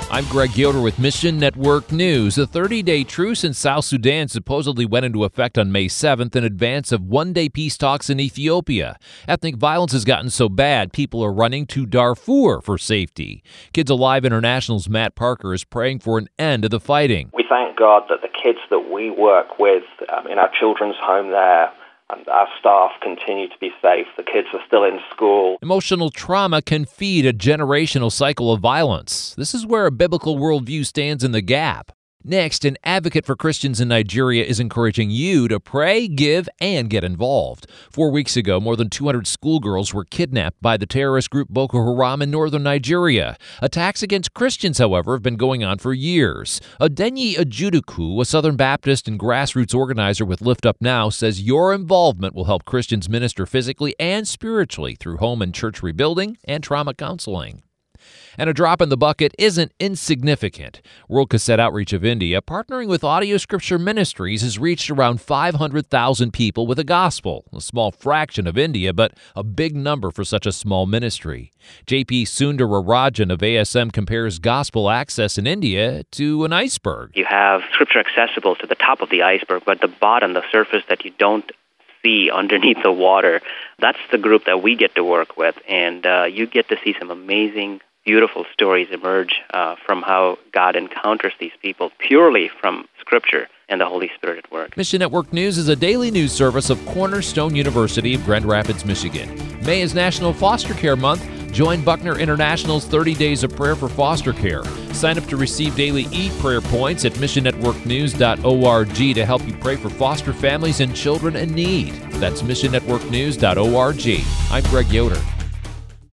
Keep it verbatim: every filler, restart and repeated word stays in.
I'm Greg Yoder with Mission Network News. A thirty-day truce in South Sudan supposedly went into effect on May seventh in advance of one-day peace talks in Ethiopia. Ethnic violence has gotten so bad, people are running to Darfur for safety. Kids Alive International's Matt Parker is praying for an end to the fighting. We thank God that the kids that we work with um, in our children's home there, and our staff continue to be safe. The kids are still in school. Emotional trauma can feed a generational cycle of violence. This is where a biblical worldview stands in the gap. Next, an advocate for Christians in Nigeria is encouraging you to pray, give, and get involved. Four weeks ago, more than two hundred schoolgirls were kidnapped by the terrorist group Boko Haram in northern Nigeria. Attacks against Christians, however, have been going on for years. Adenyi Ajuduku, a Southern Baptist and grassroots organizer with Lift Up Now, says your involvement will help Christians minister physically and spiritually through home and church rebuilding and trauma counseling. And a drop in the bucket isn't insignificant. World Cassette Outreach of India, partnering with Audio Scripture Ministries, has reached around five hundred thousand people with the gospel. A small fraction of India, but a big number for such a small ministry. J P Sundararajan of A S M compares gospel access in India to an iceberg. You have Scripture accessible to the top of the iceberg, but the bottom, the surface that you don't see underneath the water, that's the group that we get to work with. And uh, you get to see some amazing beautiful stories emerge uh, from how God encounters these people purely from Scripture and the Holy Spirit at work. Mission Network News is a daily news service of Cornerstone University of Grand Rapids, Michigan. May is National Foster Care Month. Join Buckner International's thirty days of prayer for foster care. Sign up to receive daily e-prayer points at mission network news dot org to help you pray for foster families and children in need. That's mission network news dot org. I'm Greg Yoder.